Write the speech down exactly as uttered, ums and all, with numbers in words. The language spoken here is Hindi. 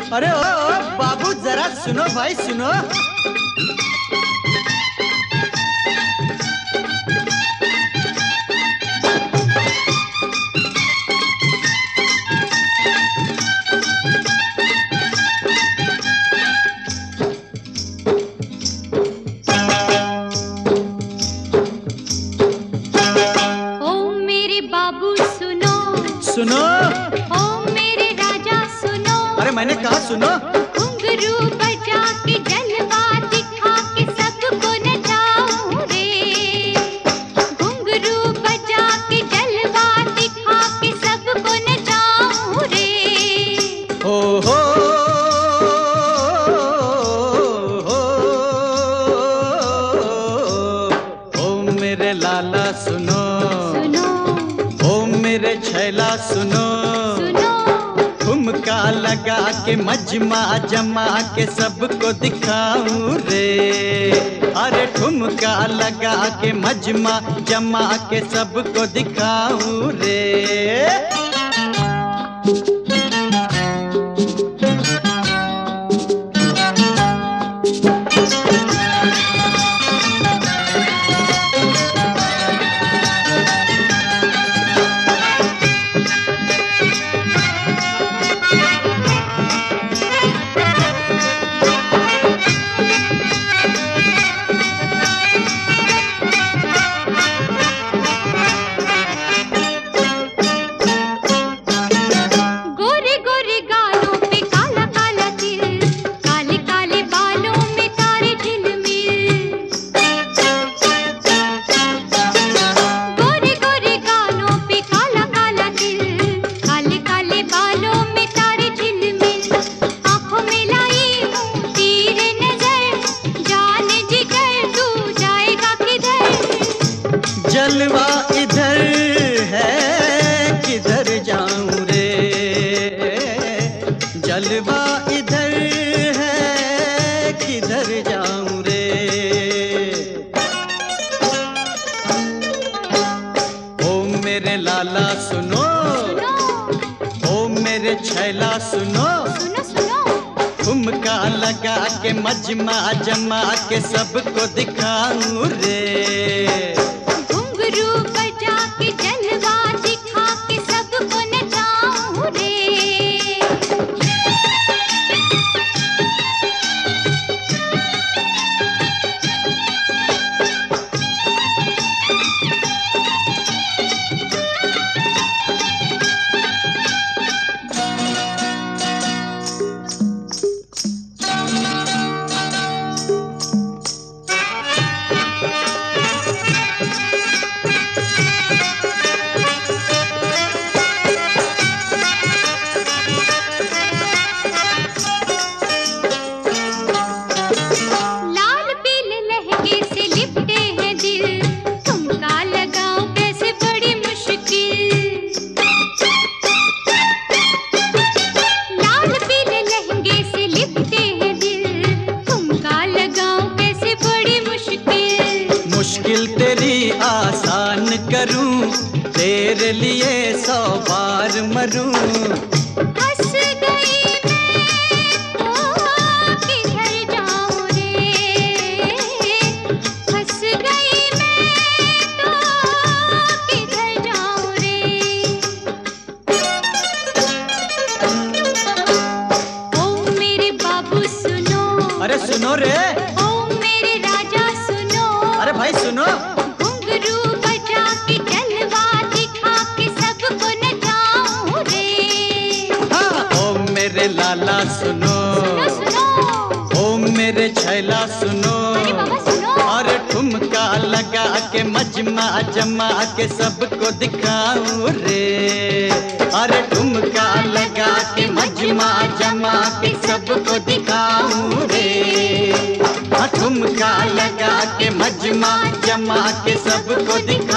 अरे ओ, ओ बाबू जरा सुनो भाई सुनो। सुनो ओ मेरे राजा सुनो। अरे मैंने कहा सुनो। घुंघरू बजा के जलवा दिखा के सबको नचाऊं रे। घुंघरू बजा के जलवा दिखा के सबको नचाऊं रे। हो हो हो ओ मेरे लाला सुनो सुनो ओ मेरे छैला सुनो सुनो। ठुमका लगा के मजमा जमा के सबको दिखाऊं रे। अरे ठुमका लगा के मजमा जमा के सबको दिखाऊं रे। जलवा इधर है किधर जाऊं रे। जलवा इधर है किधर जाऊं रे। ओ मेरे लाला सुनो ओ मेरे छैला सुनो सुनो सुनो। ठुमका लगा के मजमा जमा के सबको दिखाऊं रे। घुंघरू बजा के जलवा दिखा के सबको नचाऊं रे। मुश्किल तेरी आसान करूं तेरे लिए सौ बार मरूं। हंस गई मैं तो किधर जाऊं रे। हंस गई मैं तो किधर जाऊं रे। ओ मेरे बाबू सुनो। अरे सुनो रे। ओ मेरे राजा सुनो। अरे भाई सुनो। घुंघरू बजा के जलवा दिखा के सबको नचाऊं रे। हाँ ओ मेरे लाला सुनो सुनो सुनो। ओ मेरे छैला सुनो। अरे बाबा सुनो। और ठुमका लगा के मजमा जमा के सबको दिखाऊं रे। अरे ठुमका लगा के मजमा जमा के सबको दिखाऊं रे। ठुमका लगा के मजमा जमा के सबको दिखाऊं।